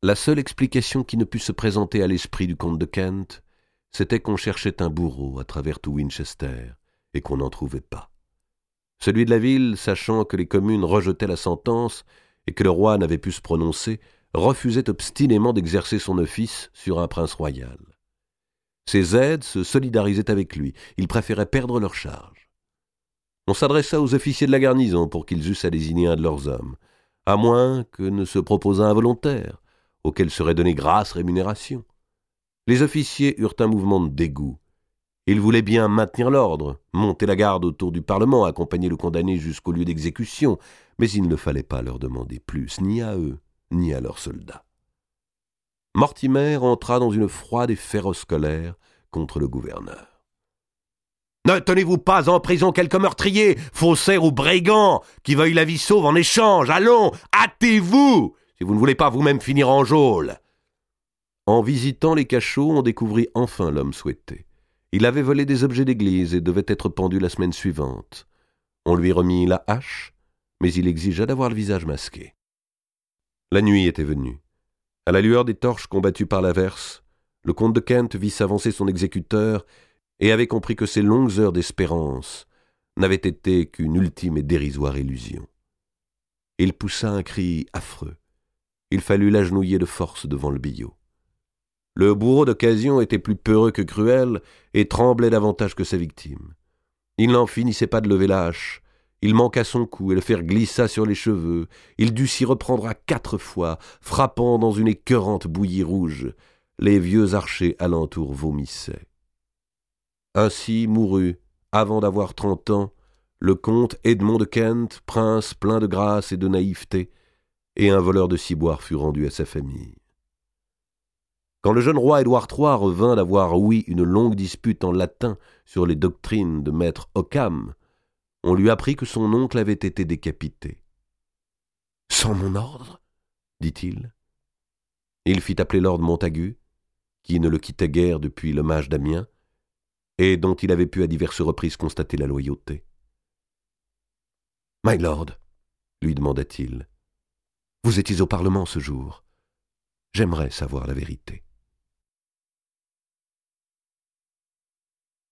La seule explication qui ne put se présenter à l'esprit du comte de Kent, c'était qu'on cherchait un bourreau à travers tout Winchester, et qu'on n'en trouvait pas. Celui de la ville, sachant que les communes rejetaient la sentence et que le roi n'avait pu se prononcer, refusait obstinément d'exercer son office sur un prince royal. Ses aides se solidarisaient avec lui, ils préféraient perdre leur charge. On s'adressa aux officiers de la garnison pour qu'ils eussent à désigner un de leurs hommes, à moins que ne se proposât un volontaire, auquel serait donnée grasse rémunération. Les officiers eurent un mouvement de dégoût. Ils voulaient bien maintenir l'ordre, monter la garde autour du Parlement, accompagner le condamné jusqu'au lieu d'exécution, mais il ne fallait pas leur demander plus, ni à eux, ni à leurs soldats. Mortimer entra dans une froide et féroce colère contre le gouverneur. « Ne tenez-vous pas en prison quelque meurtrier, faussaire ou brigand, qui veuille la vie sauve en échange? Allons, hâtez-vous, si vous ne voulez pas vous-même finir en geôle !» En visitant les cachots, on découvrit enfin l'homme souhaité. Il avait volé des objets d'église et devait être pendu la semaine suivante. On lui remit la hache, mais il exigea d'avoir le visage masqué. La nuit était venue. À la lueur des torches combattues par l'averse, le comte de Kent vit s'avancer son exécuteur et avait compris que ses longues heures d'espérance n'avaient été qu'une ultime et dérisoire illusion. Il poussa un cri affreux. Il fallut l'agenouiller de force devant le billot. Le bourreau d'occasion était plus peureux que cruel et tremblait davantage que sa victime. Il n'en finissait pas de lever la hache. Il manqua son coup et le fer glissa sur les cheveux. Il dut s'y reprendre à 4 fois, frappant dans une écœurante bouillie rouge. Les vieux archers alentour vomissaient. Ainsi mourut, avant d'avoir 30 ans, le comte Edmond de Kent, prince plein de grâce et de naïveté, et un voleur de ciboire fut rendu à sa famille. Quand le jeune roi Édouard III revint d'avoir ouï une longue dispute en latin sur les doctrines de maître Occam, on lui apprit que son oncle avait été décapité. « Sans mon ordre ?» dit-il. Il fit appeler lord Montagu, qui ne le quittait guère depuis le mage d'Amiens, et dont il avait pu à diverses reprises constater la loyauté. « My lord, lui demanda-t-il, vous étiez au Parlement ce jour. J'aimerais savoir la vérité. »